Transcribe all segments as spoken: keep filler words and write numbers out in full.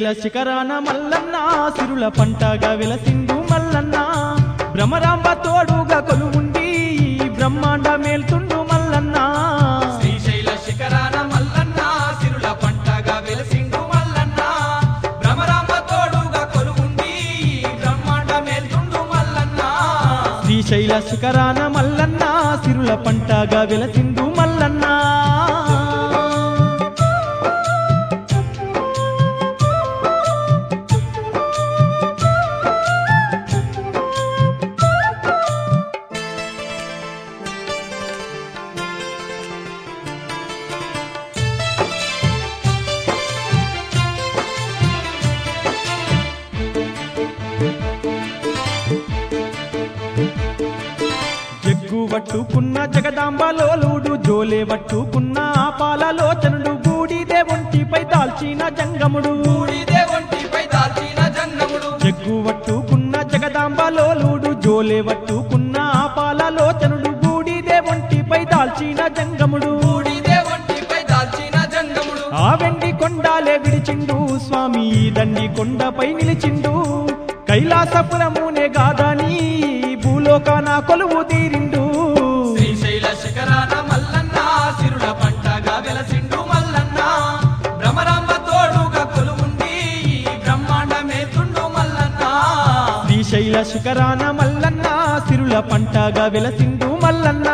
శ్రీశైల శిఖరాన మల్లన్న సిరుల పంటగా వెలసిండు మల్లన్న భ్రమరాంబ తోడుగా కొలువుండి బ్రహ్మాండ మేల్తుండు మల్లన్న శ్రీశైల శిఖరాన మల్లన్న సిరుల పంటగా వెలసిండు మల్లన్న భ్రమరాంబ తోడుగా కొలువుండి బ్రహ్మాండ మేల్తుండు మల్లన్న శ్రీశైల శిఖరాన మల్లన్న సిరుల పంటగా వెలసిండు మల్లన్న జగ్గు వట్టుకున్న జగదాంబలోలుడు జోలే వట్టుకున్న పాలలోచనుడు బూడిదే ఒంటిపై దాల్చిన జంగముడు బూడిదే ఒంటిపై దాల్చిన జంగముడు జగ్గు వట్టుకున్న జగదాంబలోలుడు జోలే వట్టుకున్న పాలలోచనుడు బూడిదే ఒంటిపై దాల్చిన జంగముడు బూడిదే ఒంటిపై దాల్చిన జంగముడు ఆ వెండి కొండాలే విడిచిండు స్వామి ఈ దండి కొండపై నిలిచిండు కైలాసపురమునే గాదని భూలోకాన కొలువు తీరిండు శ్రీశైల శిఖరాన మల్లన్న సిరుల పంటగా వెలసిండు మల్లన్న భ్రమరాంబ తోడుగా కొలువుండి బ్రహ్మాండ మేల్తుండు మల్లన్న శ్రీశైల శిఖరాన మల్లన్న సిరుల పంటగా వెలసిండు మల్లన్న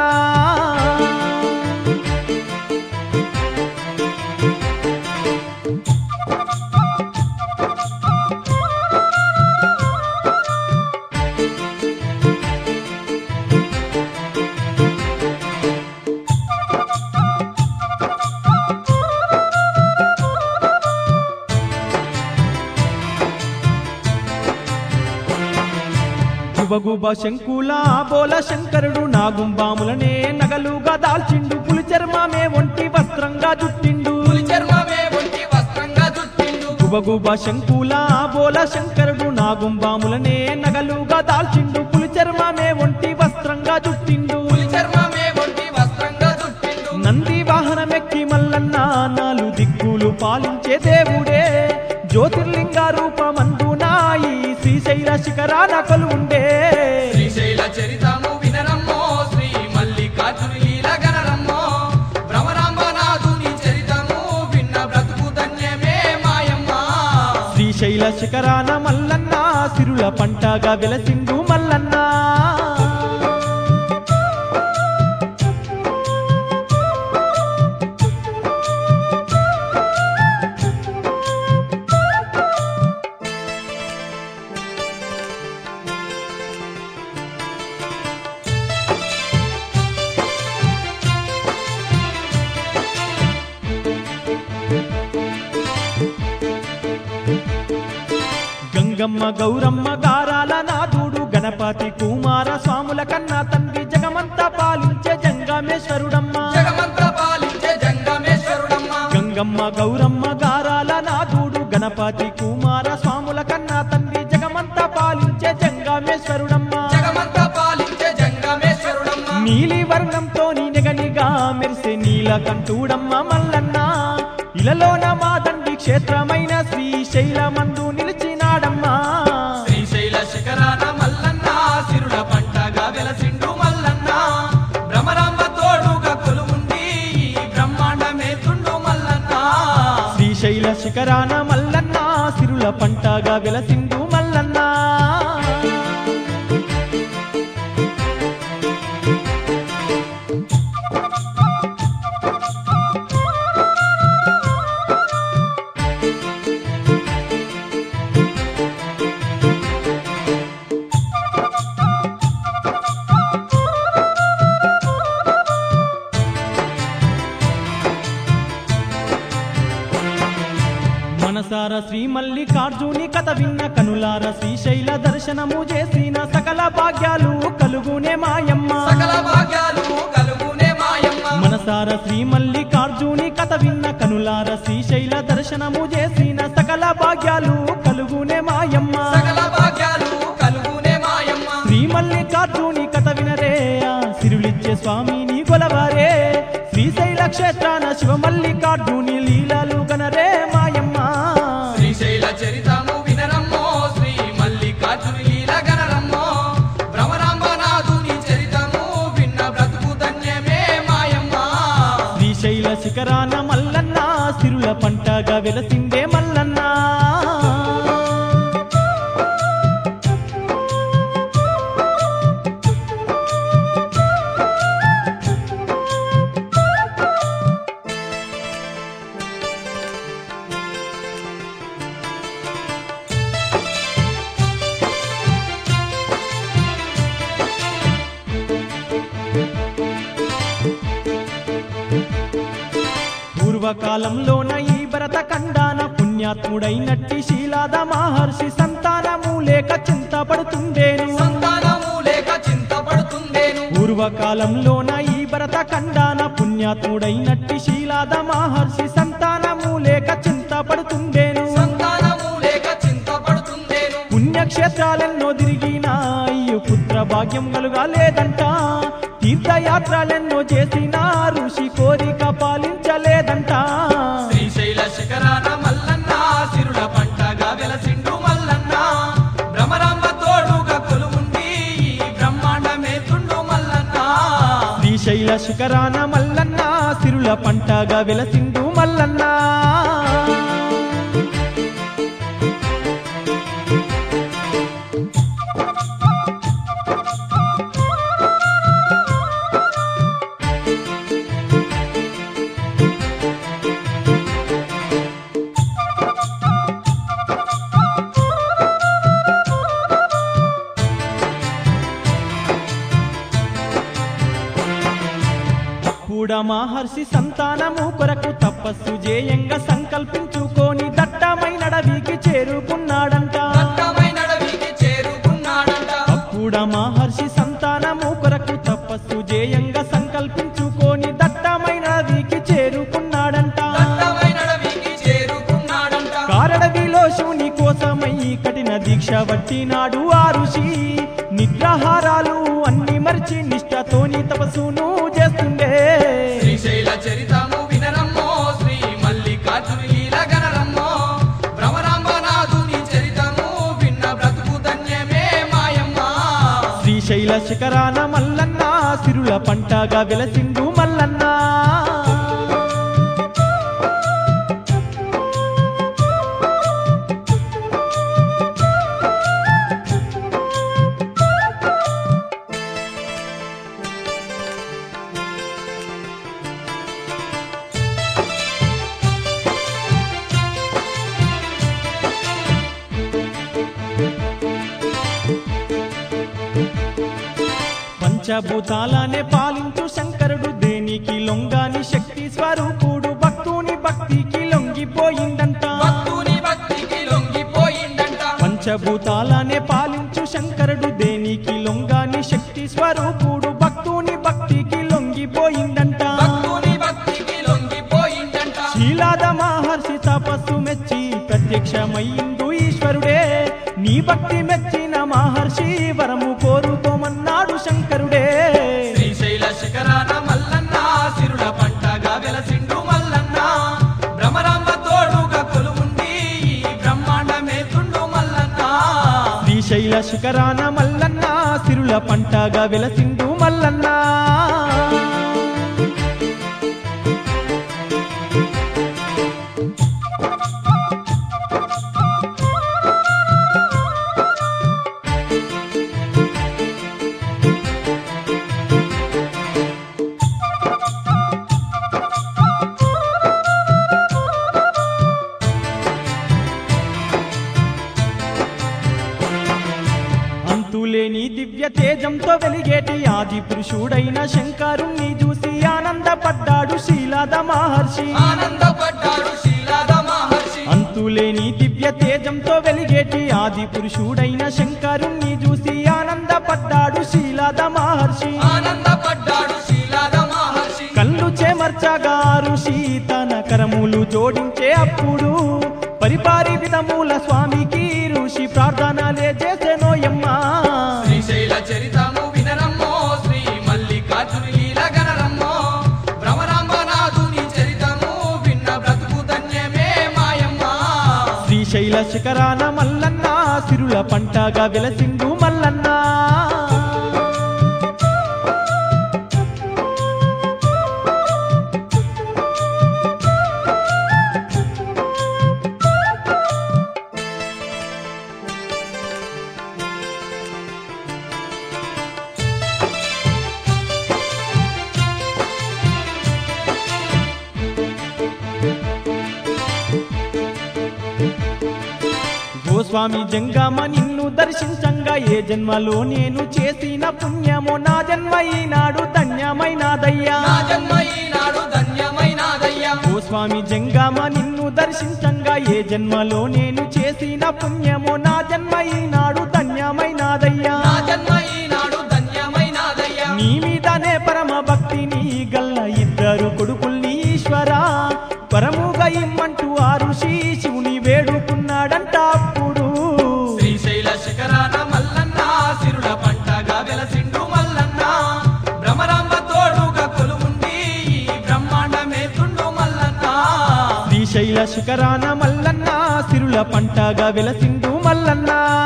గుబగుబ శంకుల బోల శంకరుడు నాగుంబాములనే నగలుగా దాల్చిండు పులి చర్మమే ఒంటి వస్త్రంగా జుట్టిండు పులి చర్మమే ఒంటి వస్త్రంగా జుట్టిండు గుబగుబ శంకుల బోల శంకరుడు నాగుంబాములనే నగలుగా దాల్చిండు పులి చర్మమే ఒంటి వస్త్రంగా జుట్టిండు పులి చర్మమే ఒంటి వస్త్రంగా జుట్టిండు నంది వాహనమెక్కి మల్లన్న నాలు దిక్కులు పాలించే దేవుడే జ్యోతిర్లింగ రూపమందునాయి శ్రీశైల శిఖరాన కొలువుండే శ్రీశైల చరితము వినరమ్మో శ్రీ మల్లికార్జుని లీల గనరమ్మో భ్రమరాంబనాథుని చరితము విన్న బ్రతుకు ధన్యమే మాయమ్మ శ్రీశైల శిఖరాన మల్లన్న సిరుల పంటగా వెలసిండు మల్లన్న గంగమ్మ గౌరమ్మ గారాల నాథుడు గణపతి కుమార స్వాముల కన్నా తండ్రి జగమంతా పాలించే జంగమేశ్వరుడమ్మ జగమంతా పాలించే జంగమేశ్వరుడమ్మ గంగమ్మ గౌరమ్మ గారాల నాథుడు గణపతి కుమార స్వాముల కన్నా తండ్రి జగమంతా పాలించే జంగమేశ్వరుడమ్మ జగమంతా పాలించే జంగమేశ్వరుడమ్మ నీలి వర్ణంతో నిగనిగా మెరిసే నీలకంఠుడమ్మ మల్లన్న ఇలలోన మా దండి క్షేత్రమైన శ్రీశైలమందు నిలిచినాడమ్మా శ్రీశైల శిఖరాన మల్లన్న సిరుల పంటగా వెలసిండు మల్లన్న భ్రమరాంబ తోడుగా కొలువుండి బ్రహ్మాండ మేల్తుండు మల్లన్న శ్రీశైల శిఖరాన మల్లన్న సిరుల పంటగా వెలసిండు మల్లన్న మనసార శ్రీ మల్లికార్జుని కథ విన్న కనులార శ్రీశైల దర్శనము చేసిన సకల భాగ్యాలు కలుగునే మాయమ్మ సకల భాగ్యాలు కలుగునే మాయమ్మ మనసార శ్రీ మల్లికార్జుని కథ విన్న కనులార శ్రీశైల దర్శనము చేసిన సకల భాగ్యాలు కలుగునే మాయమ్మ సకల భాగ్యాలు కలుగునే మాయమ్మ శ్రీ మల్లికార్జుని కథ వినరే ఆ సిరులిచ్చే స్వామిని కొలవారే శ్రీశైల క్షేత్రాన శివ మల్లికార్జుని లీలలు గనరే మాయమ్మ శ్రీశైల పంటగా వెలసిందే మల్లన్న. పూర్వకాలంలోన ఈ భరత ఖండాన పుణ్యాత్ముడైనట్టి శీలాద మహర్షి సంతానము లేక చింతపడుతుండేను. సంతానము లేక చింతపడుతుండేను. పూర్వకాలంలోన ఈ భరత ఖండాన పుణ్యాత్ముడైనట్టి శీలాద మహర్షి సంతానము లేక చింతపడుతుండేను. సంతానము లేక చింతపడుతుండేను. పుణ్యక్షేత్రాలెన్నో తిరిగినా అయ్యు పుత్ర భాగ్యం కలుగా లేదంట. తీర్థయాత్రలెన్నో చేసిన ఋషి కోరిక పాలించలేదంట. శ్రీశైల శిఖరాన మల్లన్న సిరుల పంటగా వెలసిండు మల్లన్న. భ్రమరాంబ తోడుగా కొలువుండి ఈ బ్రహ్మాండమే తుండు మల్లన్న. శ్రీశైల శిఖరాన మల్లన్న సిరుల పంటగా వెలసిండు మల్లన్న. కూడా మహర్షి సంతానము కొరకు తపస్సు చేయంగా సంకల్పించుకొని దట్టమైన అడవికి చేరుకున్నాడంట. దట్టమైన అడవికి చేరుకున్నాడంట. అప్పుడు మహర్షి సంతానము కొరకు తపస్సు చేయంగా సంకల్పించుకొని దట్టమైన అడవికి చేరుకున్నాడంట. దట్టమైన అడవికి చేరుకున్నాడంట. కారడవిలో శివుని కోసమై కఠిన దీక్ష పట్టినాడు ఆ ఋషి. నిద్రాహారాలు అన్ని మరిచి నిష్ఠతోని తపస్సును చేస్తుండే. శ్రీశైల చరితము వినరమ్మో శ్రీ మల్లికార్జుని లీల గనరమ్మో. భ్రమరాంబనాథుని చరితము విన్న బ్రతుకు ధన్యమే మాయమ్మ. శ్రీశైల శిఖరాన మల్లన్న సిరుల పంటగా వెలసిండు మల్లన్న. పంచభూతాలనే పాలించు శంకరుడు దేనికి లొంగాని శక్తి స్వరూపుడు. భక్తుని భక్తికి లొంగిపోయిందంట. భక్తుని భక్తికి లొంగిపోయిందంట. పంచభూతాలనే పాలించు శంకరుడు దేనికి లొంగాని శక్తి స్వరూపుడు. భక్తుని భక్తికి లొంగిపోయిందంట. భక్తుని భక్తికి లొంగిపోయిందంట. శీలాద మహర్షి తపస్సు మెచ్చి ప్రత్యక్షమయ్యిండు ఈశ్వరుడే. నీ భక్తి మెచ్చిన మహర్షి వరము కోరుకోమన్నాడు శంకరుడే. శ్రీశైల శిఖరాన మల్లన్న సిరుల పంటగా వెలసిండు మల్లన్న. భ్రమరాంబ తోడుగా కొలువుండి ఈ బ్రహ్మాండమే తుండు మల్లన్న. శ్రీశైల శిఖరాన మల్లన్న సిరుల పంటగా వెలసిండు మల్లన్న. అంతులేని దివ్య తేజంతో వెలిగేటి ఆది పురుషుడైన శంకరుణ్ణి చూసి ఆనందపడ్డాడు శీలాద మహర్షి. ఆనందపడ్డాడు శీలాద మహర్షి. అంతులేని దివ్య తేజంతో వెలిగేటి ఆది పురుషుడైన శంకరుణ్ణి చూసి ఆనందపడ్డాడు శీలాద మహర్షి. ఆనందపడ్డాడు శీలాద మహర్షి. కళ్ళు చేమర్చగా ఋషి తన కరములు జోడించే అప్పుడు పరిపారి విధముల స్వామికి ఋషి ప్రార్థనలే చేసెనోయమ్మ. శ్రీశైల చరితము వినరమ్మో శ్రీ మల్లికార్జుని లీల గనరమ్మో. భ్రమరాంబనాథుని చరితము విన్న బ్రతుకు ధన్యమే మాయమ్మ. శ్రీశైల శిఖరాన మల్లన్న సిరుల పంటగా వెలసిండు మల్లన్న. స్వామి జంగమ నిన్ను దర్శించంగా ఏ జన్మలో నేను చేసిన పుణ్యమో నా జన్మ ఈనాడు ధన్యమైనాదయ్యా నా జన్మ ఈనాడు ధన్యమైనాదయ్యా ఓ స్వామి జంగమ నిన్ను దర్శించంగా ఏ జన్మలో నేను చేసిన పుణ్యమో నా జన్మ ఈనాడు ధన్యమైనాదయ్యా నా జన్మ ఈనాడు ధన్యమైనాదయ్యా నీ మీదనే పరమ భక్తిని గల్ల ఇద్దరు కొడుకుల్ని ఈశ్వర పరముగా ఇమ్మంటూ ఆ ఋషి శివుని వేడుకున్నాడంట అప్పుడు శ్రీశైల శిఖరాన మల్లన్న సిరుల పంటగా వెలసిండు మల్లన్న భ్రమరాంబ తోడుగా కొలువుండి ఈ బ్రహ్మాండమే తుండు మల్లన్న శ్రీశైల శిఖరాన మల్లన్న సిరుల పంటగా వెలసిండు మల్లన్న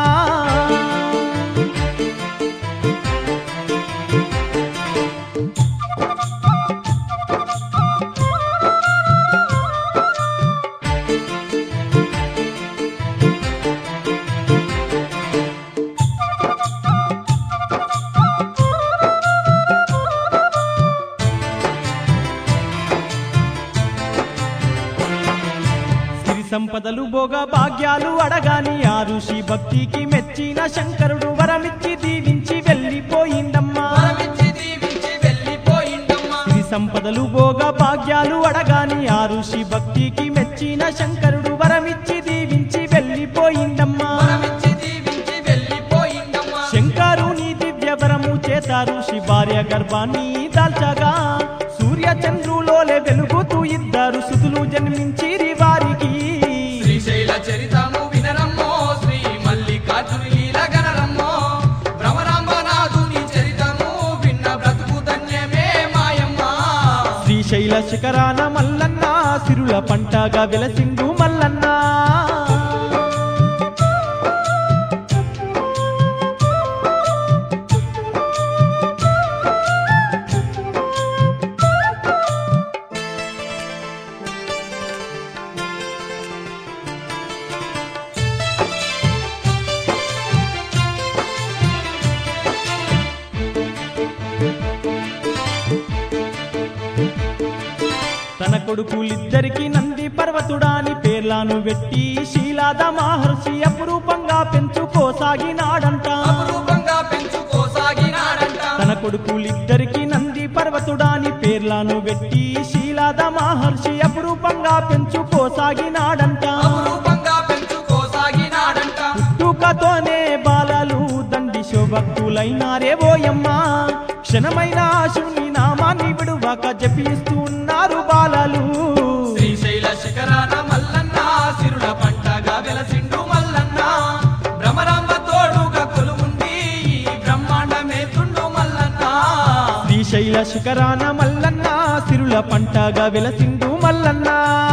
సంపదలు భోగ భాగ్యాలు అడగాని ఆ ఋషి భక్తికి మెచ్చిన శంకరుడు వరమిచ్చి దీవించి వెళ్ళిపోయిందమ్మా వరమిచ్చి దీవించి వెళ్ళిపోయిందమ్మా శ్రీ సంపదలు భోగ భాగ్యాలు అడగాని ఆ ఋషి భక్తికి మెచ్చిన శంకరుడు వరమిచ్చి దీవించి వెళ్ళిపోయిందమ్మా వరమిచ్చి దీవించి వెళ్ళిపోయిందమ్మా శంకరుని దివ్య వరము చేత ఋషి భార్య గర్భాన్ని దాల్చగా సూర్య చంద్రులోలే వెలుగుతూ ఇద్దరు సుతులు జన్మించిరి వారికి శ్రీశైల చరితము వినరమ్మో శ్రీ మల్లికార్జుని లీల గనరమ్మో భ్రమరాంబనాథుని చరితము విన్న బ్రతుకు ధన్యమే మాయమ్మ శ్రీశైల శిఖరాన మల్లన్న సిరుల పంటగా వెలసిండు మల్లన్న తన కొడుకులిద్దరికి నంది పర్వతుడాని పేర్లాను వెట్టి శీలాద మహర్షి అపురూపంగా పెంచుకోసాగినాడంట అపురూపంగా పెంచుకోసాగినాడంట తన కొడుకులిద్దరికి నంది పర్వతుడాని పేర్లాను వెట్టి శీలాద మహర్షి అపురూపంగా పెంచుకోసాగినాడంట అపురూపంగా పెంచుకోసాగినాడంట పుట్టుకతోనే బాలలు దండి శోభక్తులైనారే ఓయమ్మా క్షణమైన శివుని నామాన్ని విడువక జపిస్తున్నారు బాలలు శ్రీశైల శిఖరాన మల్లన్న సిరుల పంటగా వెలసిండు మల్లన్న భ్రమరాంబ తోడుగా కొలువుండి ఈ బ్రహ్మాండమే తుండు మల్లన్న శ్రీశైల శిఖరాన మల్లన్న సిరుల పంటగా వెలసిండు మల్లన్న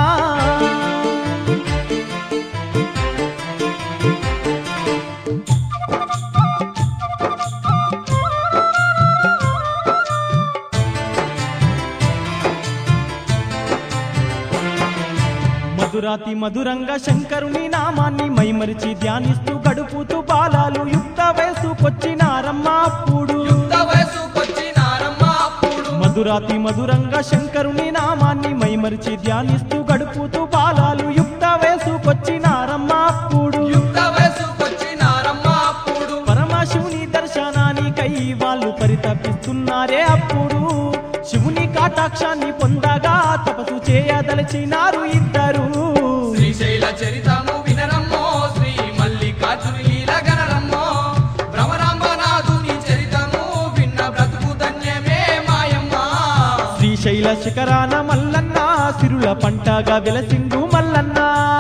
మధురాతి మధురంగా శంకరుని నామాన్ని మైమరిచి ధ్యానిస్తూ గడుపుతూ బాలాలు యుక్త వయసుకొచ్చినారమ్మ అప్పుడు యుక్త వయసుకొచ్చినారమ్మ అప్పుడు మధురాతి మధురంగా శంకరుని నామాన్ని మైమరిచి ధ్యానిస్తూ గడుపుతూ బాలాలు యుక్త వయసుకొచ్చినారమ్మ అప్పుడు యుక్త వయసుకొచ్చినారమ్మ అప్పుడు పరమశివుని దర్శనానికై వాళ్ళు పరితపిస్తున్నారే అప్పుడు శివుని కాటాక్షాన్ని పొందగా తపస్సు చేయదలచినారు ఇద్దరు శ్రీశైల చరితము వినరమ్మో శ్రీ మల్లికార్జుని లీల గనరమ్మో భ్రమరాంబనాథుని చరితము విన్న బ్రతుకు ధన్యమే మాయమ్మ శ్రీశైల శిఖరాన మల్లన్న సిరుల పంటగా వెలసిండు మల్లన్న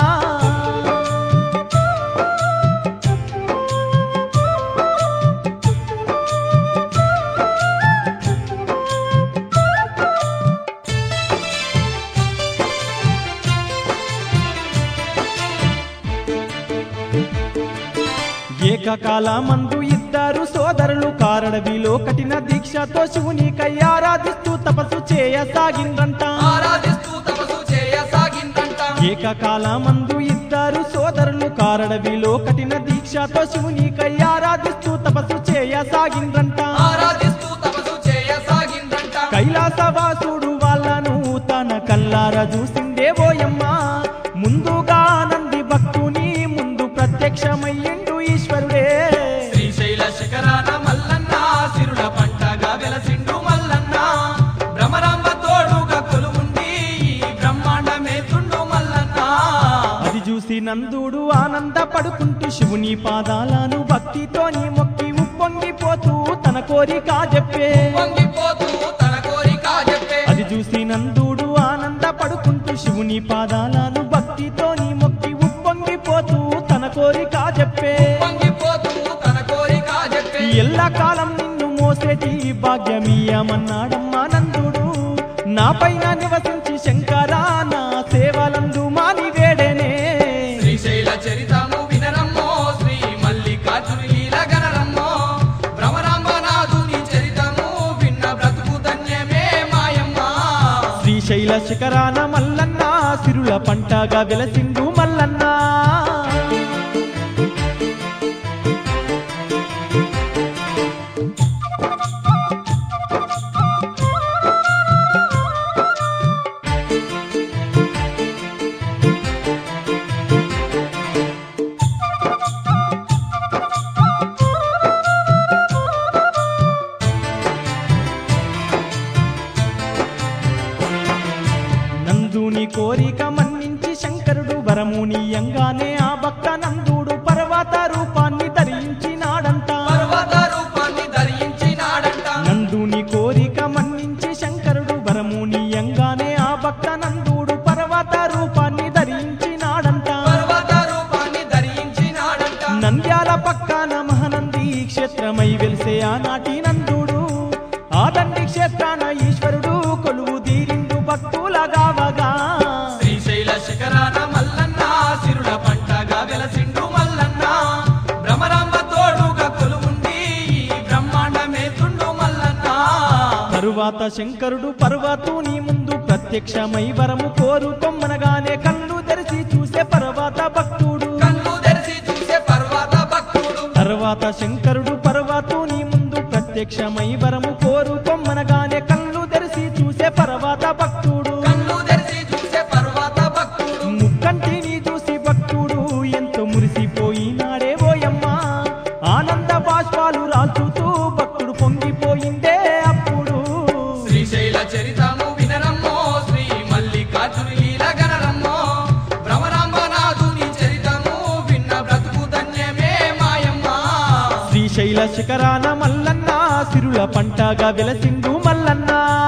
ఏకకాలమందు ఇద్దరు సోదరులు కారడవిలో కఠిన దీక్షతో శివునికై ఆరాధిస్తూ తపస్సు చేయసాగిండ్రంట ఆరాధిస్తూ తపస్సు చేయసాగిండ్రంట ఏకకాలమందు ఇద్దరు సోదరులు కారడవిలో కఠిన దీక్షతో శివునికై ఆరాధిస్తూ తపస్సు చేయసాగిండ్రంట ఆరాధిస్తూ తపస్సు చేయసాగిండ్రంట కైలాసవాసుడు వాళ్ళను తన కల్లార చూసిందే ఓయమ్మ ముందుగా నంది భక్తుని ముందు ప్రత్యక్షమై నందుడు ఆనంద పడుకుంటూ శివుని పాదాలను భక్తితోని మొక్కి ఉప్పొంగిపోతూ తన కోరిక చెప్పే పొంగిపోతూ తన కోరిక చెప్పే అది చూసి నందుడు ఆనంద పడుకుంటూ శివుని పాదాలను భక్తితోని మొక్కి ఉప్పొంగిపోతూ తన కోరిక చెప్పే పొంగిపోతూ తన కోరిక చెప్పే ఎల్ల కాలం నిన్ను మోసేటి భాగ్యమీయమన్నాడమ్మా నందుడు నా పైన నివసించి శంకరా నా సేవలందు మాని వేడేనే శ్రీశైల చరితము వినరమ్మో శ్రీ మల్లికార్జుని లీల గనరమ్మో భ్రమరాంబనాథుని చరితము విన్న బ్రతుకు ధన్యమే మాయమ్మ శ్రీశైల శిఖరాన మల్లన్న సిరుల పంటగా వెలసిండు మల్లన్న నందుని కోరిక మన్నించి శంకరుడు వరమునీయంగానే ఆ భక్త నందుడు పర్వత రూపాన్ని ధరించినాడంట పర్వత రూపాన్ని ధరించినాడంట నందుని కోరిక మన్నించి శంకరుడు వరమునీయంగానే ఆ భక్త నందుడు పర్వత రూపాన్ని ధరించినాడంట పర్వత రూపాన్ని ధరించినాడంట నంద్యాల పక్కన మహానంది క్షేత్రమై వెలిసే ఆనాటి నందుడు ఆ దండి క్షేత్రాన ఈశ్వరుడు కొలువు తీరిండు భక్తుల గావగా శ్రీశైల శిఖరాన మల్లన్న సిరుల పంటగా వెలసిండు మల్లన్న భ్రమరాంబ తోడుగా కొలువుండి ఈ బ్రహ్మాండమే తుండు మల్లన్న తరువాత శంకరుడు పర్వతుని ముందు ప్రత్యక్షమై వరము కోరుకొమ్మనగానే కళ్ళు తెరిచి చూసే పర్వత భక్తుడు కన్ను తెరిచి చూసే పర్వత భక్తుడు తర్వాత శంకరుడు పర్వతుని ముందు ప్రత్యక్షమై వరము కోరుకొమ్మనగానే కళ్ళు తెరిచి చూసే పర్వత భక్తుడు కన్ను తెరిచి చూసే పర్వత భక్తుడు ముక్కంటిని చూసి భక్తుడు ఎంతో మురిసిపోయినాడే ఓయమ్మా ఆనంద బాష్పాలు రాల్చుతూ భక్తుడు పొంగిపోయిందే అప్పుడు శ్రీశైల చరితము వినరమ్మో శ్రీ మల్లికార్జుని లీల గనరమ్మో భ్రమరాంబనాథుని చరితము విన్న బ్రతుకు ధన్యమే మాయమ్మ శ్రీశైల శిఖరాన మల్లన్న సిరుల పంటగా వెలసిండు మల్లన్న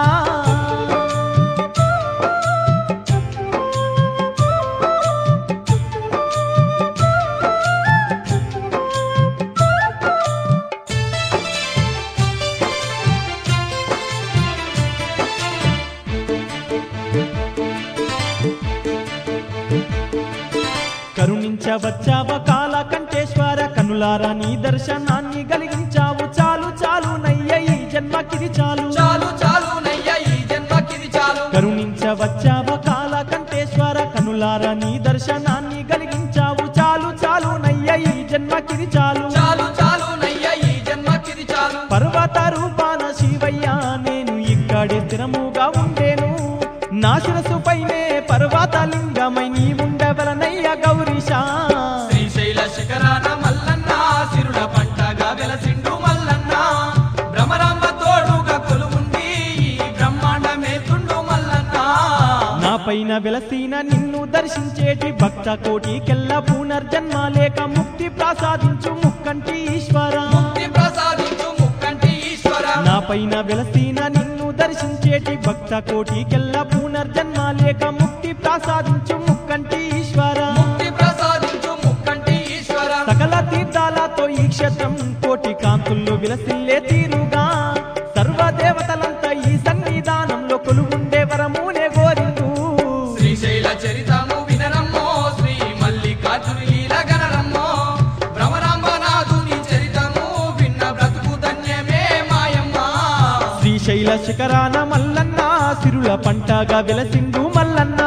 కరుణించవచ్చావ కాల కంఠేశ్వర కనులారా నీ దర్శనాన్ని కలిగించావు చాలు చాలు నయ్య ఈ జన్మకిది చాలు చాలు చాలు నయ్య ఈ జన్మకిది చాలు కరుణించవచ్చావ కాల కంఠేశ్వర కనులారా నీ దర్శనాన్ని కలిగించావు చాలు చాలు నయ్య ఈ జన్మకిది చాలు చాలు చాలు నయ్య ఈ జన్మకిది చాలు పర్వత రూపాన శివయ్య నేను ఇక్కడే స్థిరముగా ఉండేను నా శిరసు పైనే పర్వత లింగమై నీ ఉండవలనయ్య గౌరీశా శ్రీశైల శిఖరాన మల్లన్న సిరుల పంటగా వెలసిండు మల్లన్న భ్రమరాంబ తోడుగా కొలువుండి ఈ బ్రహ్మాండమే తుండు మల్లన్న నా పైన వెలసిన నిన్ను దర్శించేటి భక్త కోటికెల్ల పునర్జన్మ లేక ముక్తి ప్రసాదించు ముక్కంటి ఈశ్వర ముక్తి ప్రసాదించు ముక్కంటి ఈశ్వర నా పైన వెలసిన నిన్ను దర్శించేటి భక్త కోటికెల్ల పునర్జన్మ లేక ముక్తి ప్రసాదించు ముక్కంటి ఈశ్వర ముక్తి ప్రసాదించు ముక్కంటి ఈశ్వర సకల తీర్థాలతో ఈ క్షేత్రం కోటి కాంతుల్లో విలసిల్లే తీరుగా సర్వదేవతలంతా ఈ సన్నిధానంలో కొలువుండే వరమునే గోరిండు శ్రీశైల చరితము వినరమ్మో శ్రీ మల్లికార్జుని లీల గనరమ్మో భ్రమరాంబనాథుని చరితము విన్న బ్రతుకు ధన్యమే మాయమ్మ శ్రీశైల శిఖరాన మల్లన్న సిరుల పంటగా వెలసిండు మల్లన్న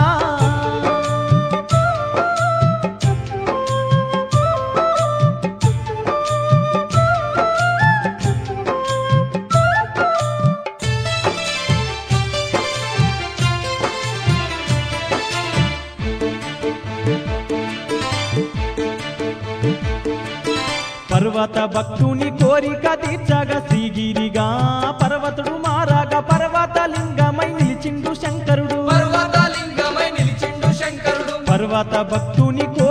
పర్వత భక్తుని కోరిక తీర్చగా శ్రీగిరిగా పర్వతుడు మారాగా పర్వత లింగమై నిలిచిండు శంకరుడు పర్వత లింగమై నిలిచిండు శంకరుడు పర్వత భక్తుని కోరి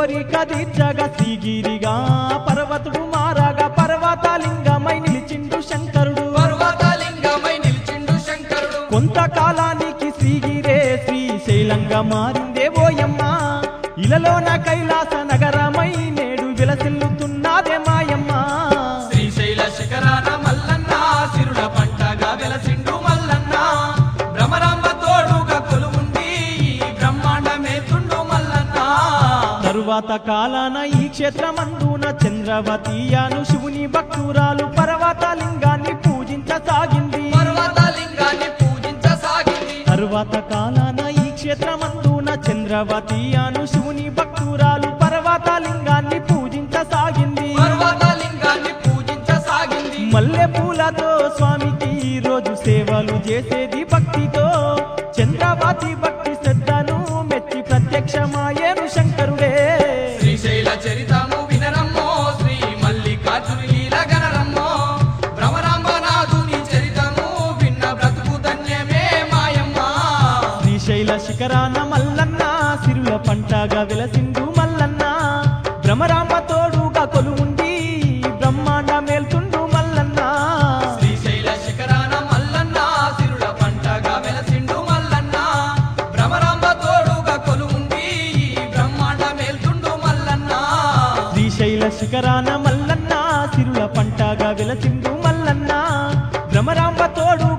తీర్చగా శ్రీగిరిగా పర్వతుడు మారాగా పర్వతలింగమై నిలిచిండు శంకరుడు పర్వతలింగమై నిలిచిండు శంకరుడు కొంతకాలానికి శ్రీగిరే శ్రీశైలంగా మారిందే ఓయమ్మ ఇలలోన కైలాస నగరమై నేడు విలసిల్లుతున్నదే మాయమ్మ శ్రీశైల శిఖరాన మల్లన్న సిరుల పంటగా వెలసిండు మల్లన్న భ్రమరాంబ తోడుగా కొలువుండి ఈ బ్రహ్మాండమే తుండు మల్లన్న తరువాత కాలాన ఈ క్షేత్రమందున చంద్రవతీయాను శివుని భక్తురాలు పర్వతలింగాన్ని పూజించసాగింది పర్వతలింగాన్ని పూజించసాగింది తరువాత కాలాన ఈ క్షేత్రమందున చంద్రవతీయాను శివుని భక్తురాలు పర్వతలింగాన్ని పూజించసాగింది పర్వతలింగాన్ని పూజించసాగింది మల్లె పూలతో స్వామికి ఈ రోజు సేవలు చేసేది భక్తితో చంద్రవతి భక్తి శ్రద్ధను మెచ్చి ప్రత్యక్షమాయేను శంకరుడే శ్రీశైల చరితము వినరమ్మో శ్రీ మల్లికార్జుని లీల గనరమ్మో భ్రమరాంబనాథుని చరితము విన్న బ్రతుకు ధన్యమే మాయమ్మ శ్రీశైల శిఖరాన మల్లన్న సిరుల పంటగా వెలసిండు మల్లన్న భ్రమరాంబ తోడుగా కొలువుండి బ్రహ్మాండ మేల్తుండు మల్లన్న శ్రీశైల శిఖరాన మల్లన్న సిరుల పంటగా వెలసిండు మల్లన్న భ్రమరాంబ తోడుగా కొలువుండి ఈ బ్రహ్మాండ మేల్తుండు మల్లన్న శ్రీశైల శిఖరాన మల్లన్న సిరుల పంటగా వెలసిండు మల్లన్న భ్రమరాంబ తోడు